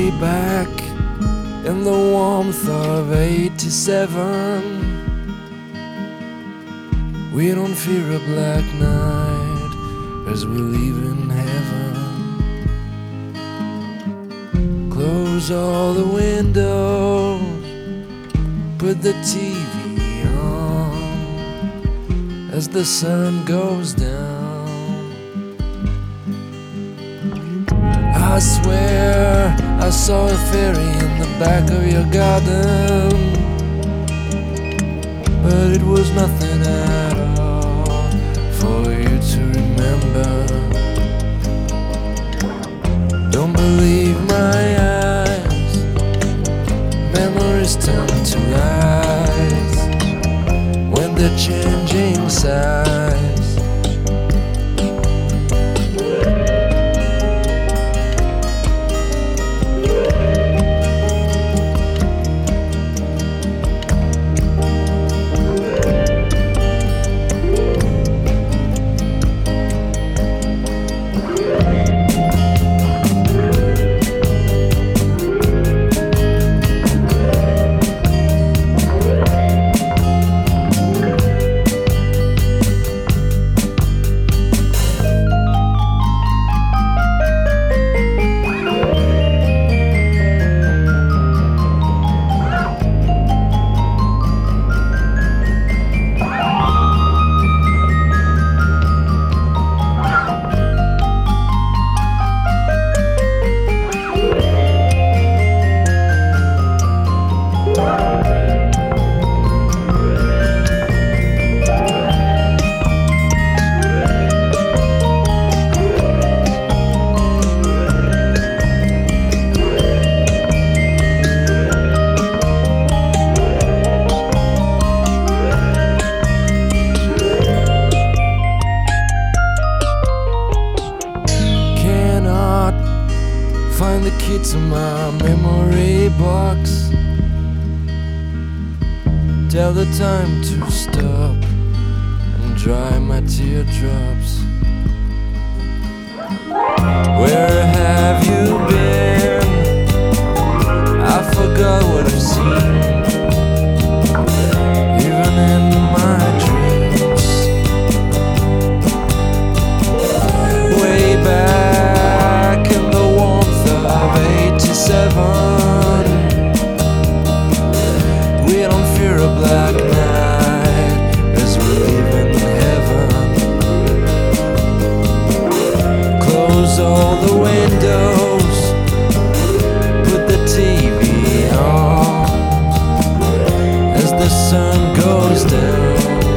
way back in the warmth of 87. We don't fear a black night as we leave in heaven. Close all the windows, put the TV on as the sun goes down. I swear I saw a fairy in the back of your garden, but it was nothing at all for you to remember. Don't believe my eyes, memories turn to lies when they're changing size. Find the key to my memory box. Tell the time to stop and dry my teardrops. Where have you been? I forgot what I've seen, even in my dreams. Way back in the warmth of 87, we don't fear a black night as we live in heaven. Close all the windows, put the TV on as the sun goes down.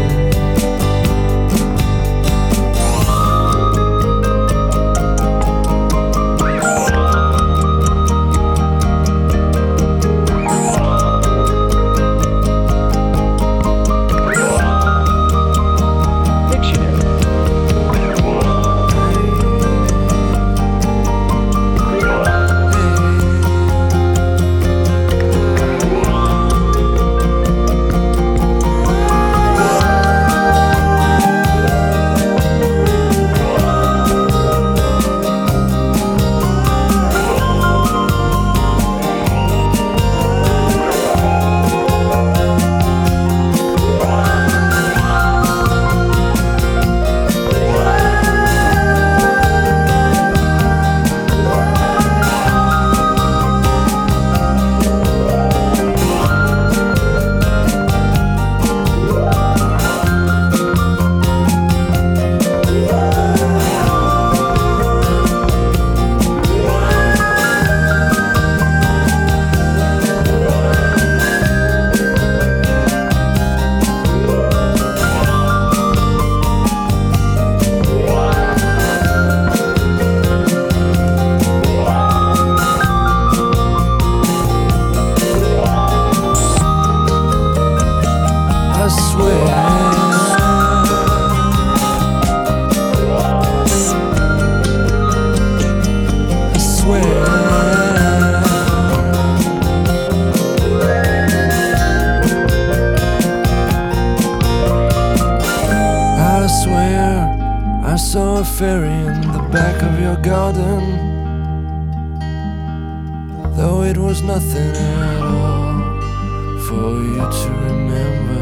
Saw a fairy in the back of your garden. The it was nothing at all for you to remember.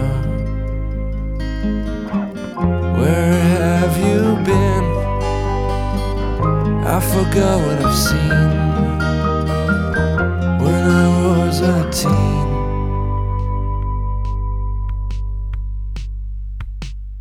Where have you been? I forgot what I've seen when I was a teen.